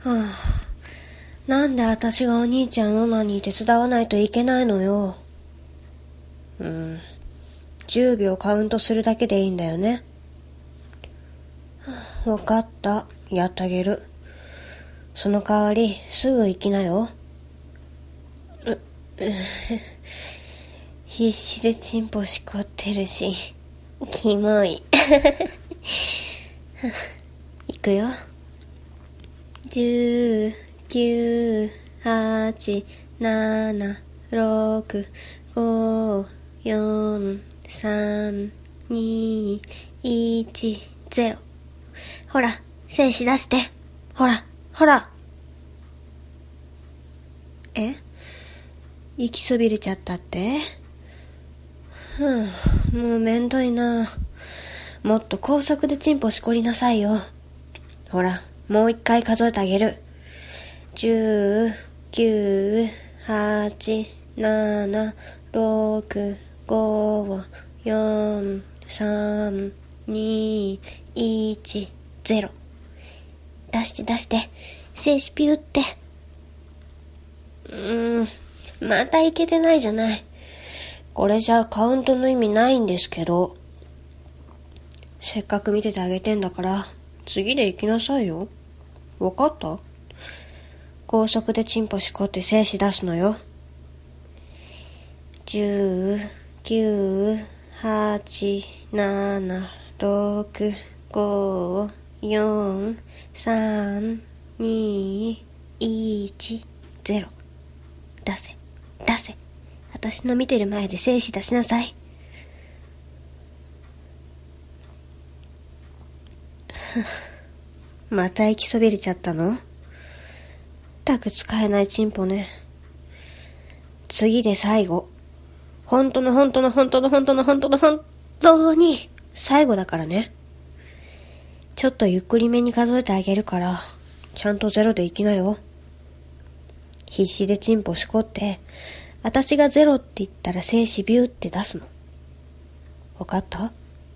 なんで私がお兄ちゃんオナニー手伝わないといけないのよ。10秒カウントするだけでいいんだよね。わかった。やってあげる。その代わり、すぐ行きなよ。必死でチンポしこってるし、キモい。行くよ。10、9、8、7、6、5、4、3、2、1、0。ほら、精子出して。ほら、ほら。行きそびれちゃったって？もうめんどいな。もっと高速でチンポしこりなさいよ。ほら、もう一回数えてあげる。10、9、8、7、6、5、4、3、2、1、0。出して出して。精子ピューって。またいけてないじゃない。これじゃカウントの意味ないんですけど。せっかく見ててあげてんだから、次で行きなさいよ。わかった？高速でチンポしこって精子出すのよ。10、9、8、7、6、5、4、3、2、1、0。出せ、出せ。私の見てる前で精子出しなさい。また行きそびれちゃったの？ったく使えないチンポね。次で最後。本当に最後だからね。ちょっとゆっくりめに数えてあげるから、ちゃんと0で行きなよ。必死でチンポしこって、私が0って言ったら精子ビューって出すの。わかった？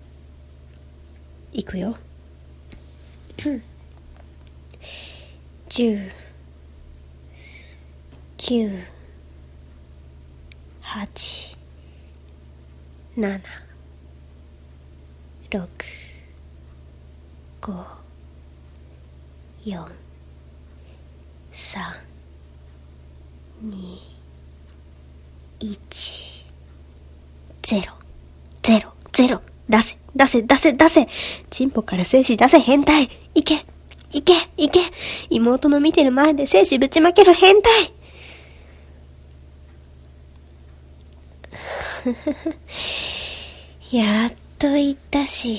いくよ。10、9、8、7、6、5、4、3、2、1、0、0、0。出せ、出せ、出せ、出せ。チンポから精子出せ、変態。いけ、いけ、いけ。妹の見てる前で精子ぶちまける変態。やっと言ったし。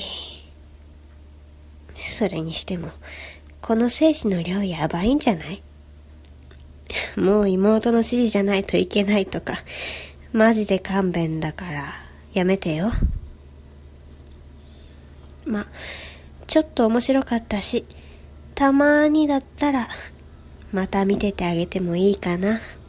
それにしても、この精子の量やばいんじゃない？もう妹の指示じゃないといけないとか、マジで勘弁だから、やめてよ。ちょっと面白かったし、たまにだったら、また見ててあげてもいいかな。